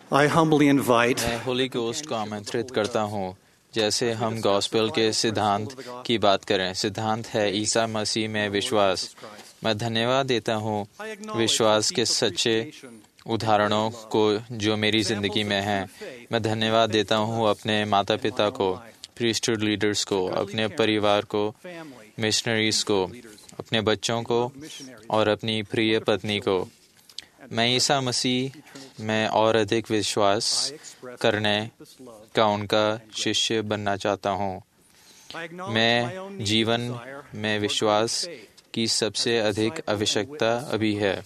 I humbly invite मैं Holi ghost को आमंत्रित करता हूँ। जैसे हम गॉस्पेल के सिद्धांत की बात करें, सिद्धांत है ईसा मसीह में विश्वास। मैं धन्यवाद देता हूँ विश्वास के सच्चे उदाहरणों को जो मेरी जिंदगी में हैं। मैं धन्यवाद देता हूँ अपने माता पिता को, प्रीस्टहुड लीडर्स को, अपने परिवार को, मिशनरीज को, अपने बच्चों को और अपनी प्रिय पत्नी को। मैं ईसा मसीह में और अधिक विश्वास करने का उनका शिष्य बनना चाहता हूँ। मैं जीवन में विश्वास की सबसे अधिक आवश्यकता अभी है।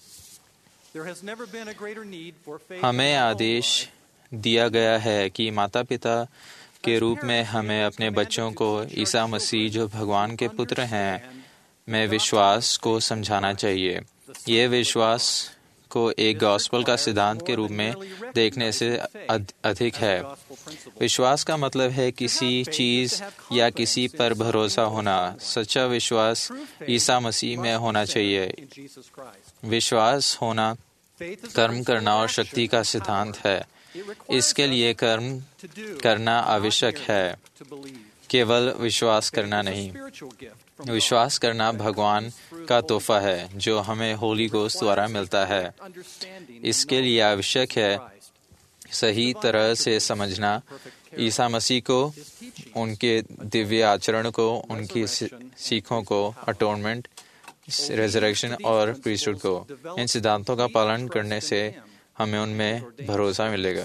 हमें आदेश दिया गया है कि माता पिता के रूप में हमें अपने बच्चों को ईसा मसीह जो भगवान के पुत्र हैं में विश्वास को समझाना चाहिए। यह विश्वास को एक गॉस्पेल का सिद्धांत के रूप में देखने से अधिक है। विश्वास का मतलब है किसी चीज या किसी पर भरोसा होना। सच्चा विश्वास ईसा मसीह में होना चाहिए। विश्वास होना कर्म करना और शक्ति का सिद्धांत है। इसके लिए कर्म करना आवश्यक है, केवल विश्वास करना नहीं। विश्वास करना भगवान का तोहफा है जो हमें होली गोस्ट द्वारा मिलता है। इसके लिए आवश्यक है सही तरह से समझना ईसा मसीह को, उनके दिव्य आचरण को, उनकी सीखों को, अटोनमेंट, रेजरेक्शन और प्रीस्टहुड को। इन सिद्धांतों का पालन करने से हमें उनमें भरोसा मिलेगा।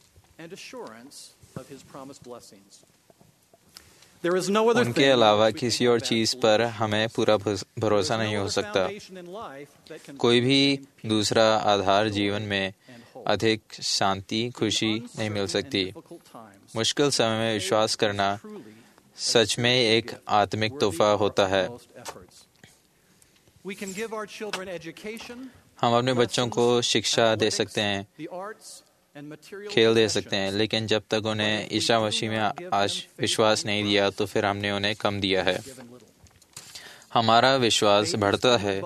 उनके अलावा किसी और चीज पर हमें पूरा भरोसा नहीं हो सकता। कोई भी दूसरा आधार जीवन में अधिक शांति, खुशी नहीं मिल सकती। मुश्किल समय में विश्वास करना सच में एक आत्मिक तोहफा होता है। हम अपने बच्चों को शिक्षा दे सकते हैं, खेल दे सकते हैं, लेकिन जब तक उन्हें ईसा मसीह में आज विश्वास नहीं दिया तो फिर हमने उन्हें कम दिया है। हमारा विश्वास बढ़ता है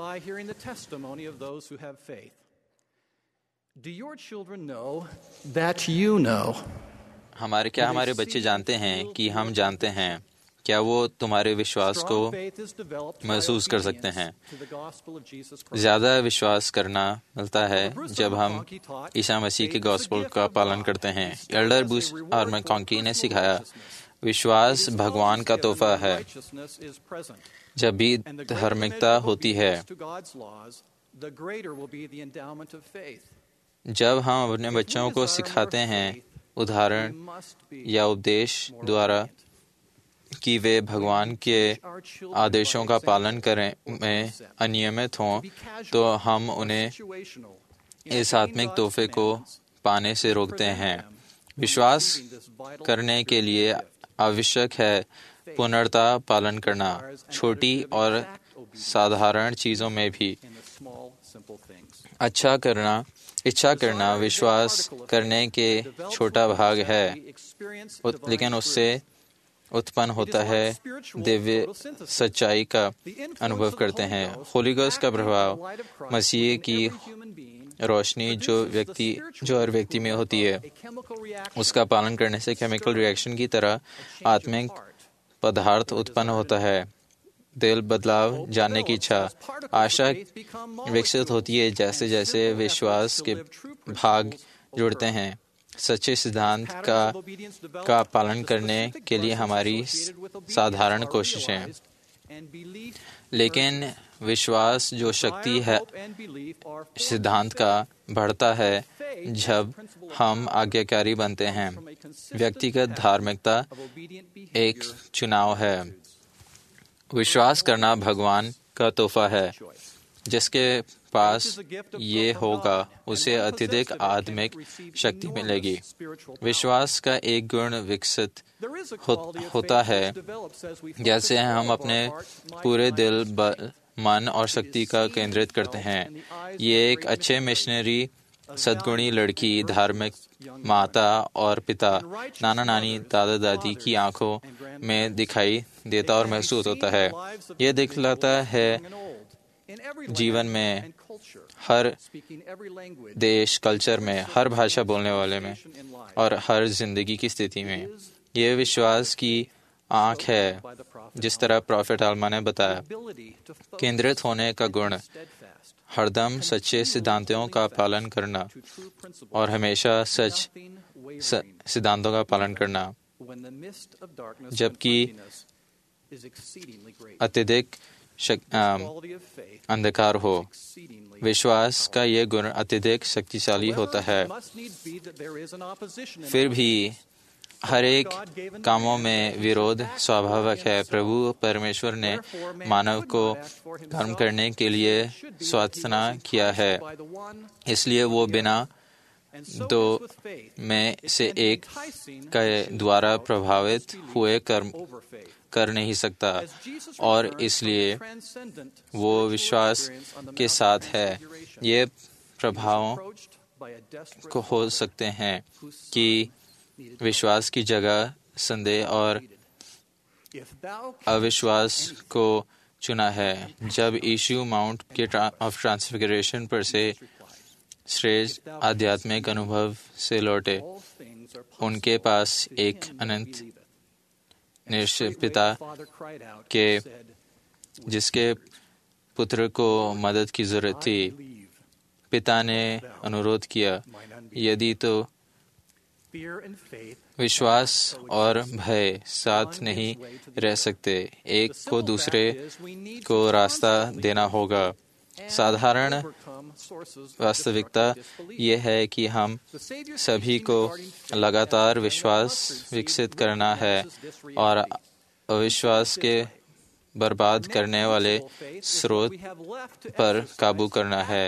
हमारे बच्चे जानते हैं कि हम जानते हैं। क्या वो तुम्हारे विश्वास को महसूस कर सकते हैं? ज्यादा विश्वास करना मिलता है जब हम ईसा मसीह के गॉस्पेल का पालन करते हैं। एल्डर ब्रूस आर मैककॉन्की ने सिखाया, विश्वास भगवान का तोहफा है। जब भी धार्मिकता होती है, जब हम अपने बच्चों को सिखाते हैं उदाहरण या उपदेश द्वारा कि वे भगवान के आदेशों का पालन करें में अनियमित हों, तो हम उन्हें इस आत्मिक तोहफे को पाने से रोकते हैं। विश्वास करने के लिए आवश्यक है पुनर्ता पालन करना, छोटी और साधारण चीजों में भी। इच्छा करना विश्वास करने के छोटा भाग है, लेकिन उससे उत्पन्न होता है दिव्य सच्चाई का अनुभव करते हैं। होली गोस्ट का प्रभाव मसीह की रोशनी जो हर व्यक्ति में होती है, उसका पालन करने से केमिकल रिएक्शन की तरह आत्मिक पदार्थ उत्पन्न होता है। दिल बदलाव, जानने की इच्छा, आशा विकसित होती है जैसे जैसे विश्वास के भाग जुड़ते हैं। सच्चे सिद्धांत का पालन करने के लिए हमारी साधारण कोशिशें, लेकिन विश्वास जो शक्ति है सिद्धांत का बढ़ता है जब हम आज्ञाकारी बनते हैं। व्यक्तिगत धार्मिकता एक चुनाव है। विश्वास करना भगवान का तोहफा है। जिसके पास ये होगा उसे अत्यधिक आत्मिक शक्ति मिलेगी। विश्वास का एक गुण विकसित होता है जैसे हम अपने पूरे दिल, मन और शक्ति का केंद्रित करते हैं। ये एक अच्छे मिशनरी, सद्गुणी लड़की, धार्मिक माता और पिता, नाना नानी, दादा दादी की आंखों में दिखाई देता और महसूस होता है। ये दिखलाता है जीवन में, हर देश, कल्चर में, हर भाषा बोलने वाले में और हर जिंदगी की स्थिति में। ये विश्वास की आँख है, जिस तरह प्रोफेट आल्मा ने बताया। केंद्रित होने का गुण, हरदम सच्चे सिद्धांतों का पालन करना और हमेशा सच सिद्धांतों का पालन करना, जबकि अत्यधिक अंधकार हो। विश्वास का यह गुण अत्यधिक शक्तिशाली होता है। फिर भी हर एक कामों में विरोध स्वाभाविक है। प्रभु परमेश्वर ने मानव को कर्म करने के लिए स्वार्थना किया है, इसलिए वो बिना दो में से एक के द्वारा प्रभावित हुए कर्म कर नहीं सकता, और इसलिए वो विश्वास के साथ है। ये प्रभावों को हो सकते हैं कि विश्वास की जगह संदेह और अविश्वास को चुना है। जब यीशु माउंट के ऑफ ट्रांसफिगरेशन पर से श्रेष्ठ आध्यात्मिक अनुभव से लौटे, उनके पास एक अनंत निश्चय पिता के जिसके पुत्र को मदद की जरूरत थी। पिता ने अनुरोध किया, यदि तो विश्वास और भय साथ नहीं रह सकते, एक को दूसरे को रास्ता देना होगा। साधारण वास्तविकता यह है कि हम सभी को लगातार विश्वास विकसित करना है और अविश्वास के बर्बाद करने वाले स्रोत पर काबू करना है।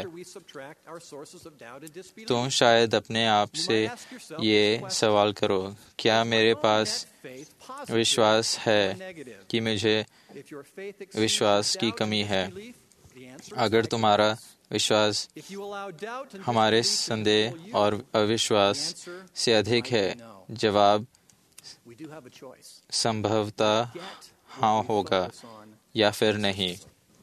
तुम शायद अपने आप से ये सवाल करो, क्या मेरे पास विश्वास है कि मुझे विश्वास की कमी है? अगर तुम्हारा विश्वास हमारे संदेह और अविश्वास से अधिक है, जवाब संभवतः हाँ होगा या फिर नहीं।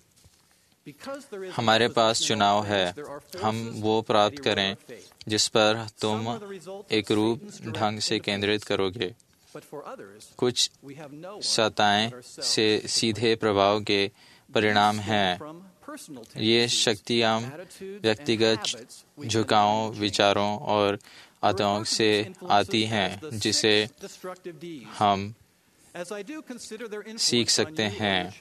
हमारे पास चुनाव है, हम वो प्राप्त करें जिस पर तुम एक रूप ढंग से केंद्रित करोगे। कुछ सताएं से सीधे प्रभाव के परिणाम हैं। ये शक्तियाँ व्यक्तिगत झुकावों, विचारों और आदतों से आती हैं, जिसे हम सीख सकते हैं।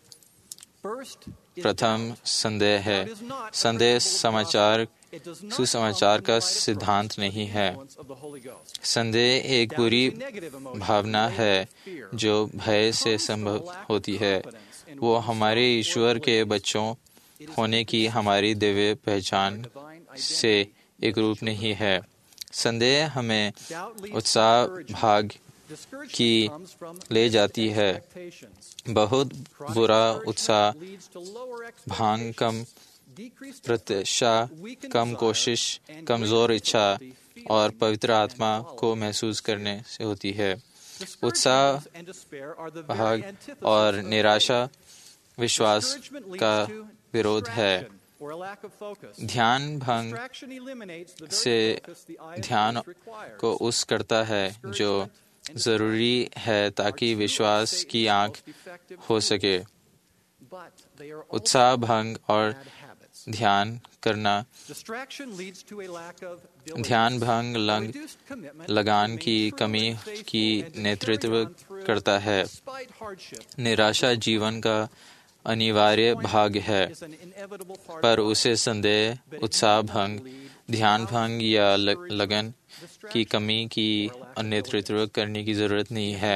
प्रथम संदेह है। संदेह सुसमाचार का सिद्धांत नहीं है। संदेह एक बुरी भावना है जो भय से संभव होती है। वो हमारे ईश्वर के बच्चों होने की हमारी दिव्य पहचान से एक रूप नहीं है। संदेह हमें उत्साह भाग की ले जाती है। बहुत बुरा उत्साह, भांग, कम प्रत्याशा, कम कोशिश, कमजोर इच्छा और पवित्र आत्मा को महसूस करने से होती है। उत्साह, भाग और निराशा विश्वास का विरोध है। ध्यान भंग से ध्यान को उस करता है जो जरूरी है ताकि विश्वास की आँख हो सके। उत्साह भंग और ध्यान करना, ध्यान भंग लगान की कमी की नेतृत्व करता है। निराशा जीवन का अनिवार्य भाग है, पर उसे संदेह, उत्साह भंग, ध्यान भंग या लगन की कमी की नेतृत्व करने की जरूरत नहीं है।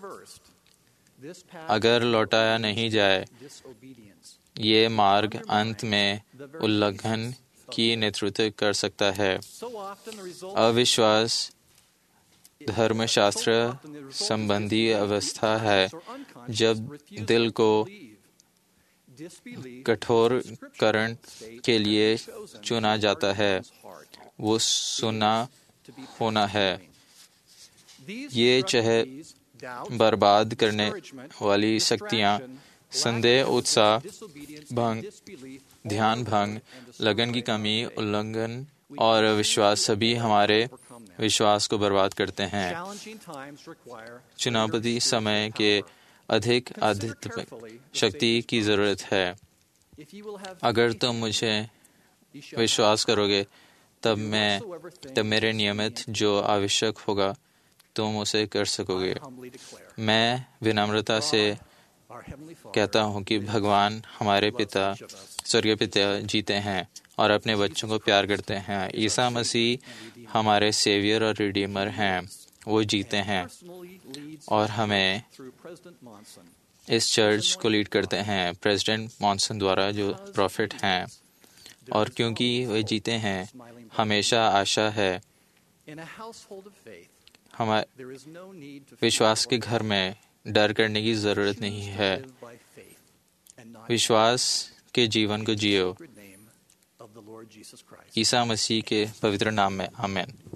अगर लौटाया नहीं जाए, ये मार्ग अंत में उल्लंघन की नेतृत्व कर सकता है। अविश्वास धर्मशास्त्र संबंधी अवस्था है जब दिल को कठोरकरण के लिए चुना जाता है। वो सुना होना है। ये चाहे बर्बाद करने वाली शक्तियाँ संदेह, उत्साह भंग, ध्यान भंग, लगन की कमी, उल्लंघन और विश्वास सभी हमारे विश्वास को बर्बाद करते हैं। चुनौती समय के अधिक आध्यात्मिक शक्ति की जरूरत है। अगर तुम मुझे विश्वास करोगे तब मेरे नियमित जो आवश्यक होगा तुम उसे कर सकोगे। मैं विनम्रता से कहता हूँ कि भगवान हमारे पिता, स्वर्गीय पिता जीते हैं और अपने बच्चों को प्यार करते हैं। ईसा मसीह हमारे सेवियर और रिडीमर हैं। वो जीते हैं और हमें इस चर्च को लीड करते हैं प्रेसिडेंट मॉनसन द्वारा, जो प्रॉफिट हैं। और क्योंकि वे जीते हैं, हमेशा आशा है। हमारे विश्वास के घर में डर करने की जरूरत नहीं है। विश्वास के जीवन को जियो। ईसा मसीह के पवित्र नाम में आमीन।